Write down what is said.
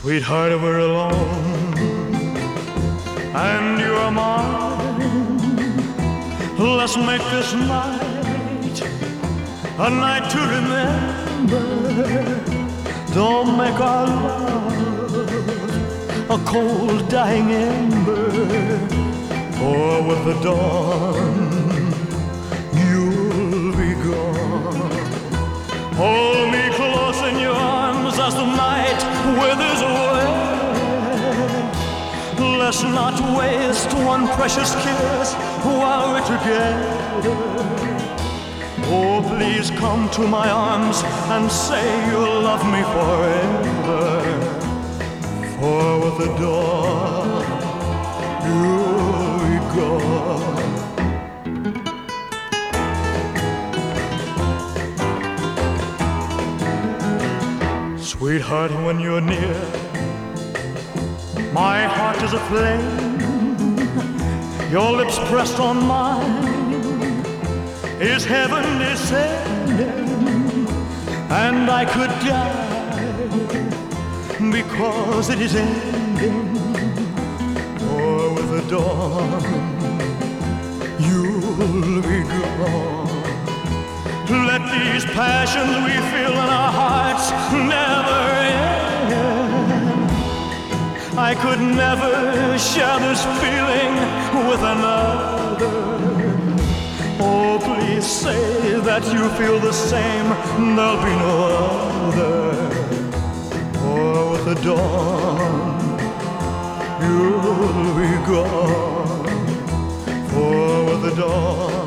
Sweetheart, we're alone, and you're mine. Let's make this night a night to remember. Don't make our love a cold, dying ember, for with the dawn you'll be gone. Hold me close in your arms as the night withers away. Let's not waste one precious kiss while we're together. Oh, please come to my arms and say you'll love me forever. For with the dawn you'll be gone. Sweetheart, when you're near, my heart is aflame. Your lips pressed on mine is heaven descending, and I could die because it is ending. For with the dawn you'll be gone. Let these passions we feel in our hearts never end. I could never share this feeling with another. Oh, please say that you feel the same. There'll be no other. For with the dawn you'll be gone. For with the dawn